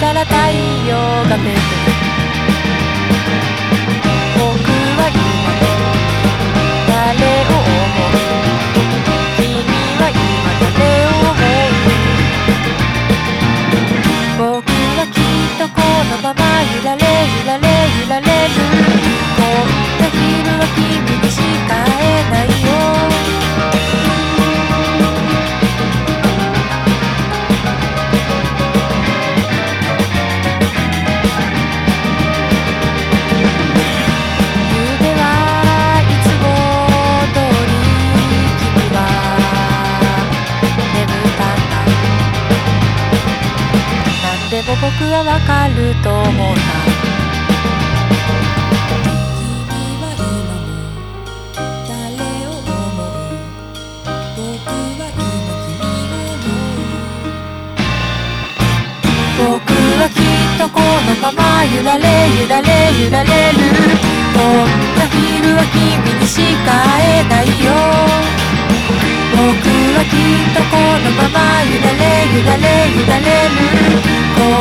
から太陽が出て僕は今誰を思う君は今誰を思う僕はきっとこのまま揺られ揺られ揺られるこんな昼は君にしか会えないよでも僕はわかると思うな君は今も誰を思う僕は今君を思う僕はきっとこのまま揺られ揺られ揺られるこんな昼は君にしか会えないよ僕はきっとこのまま揺られ揺られ揺られるこん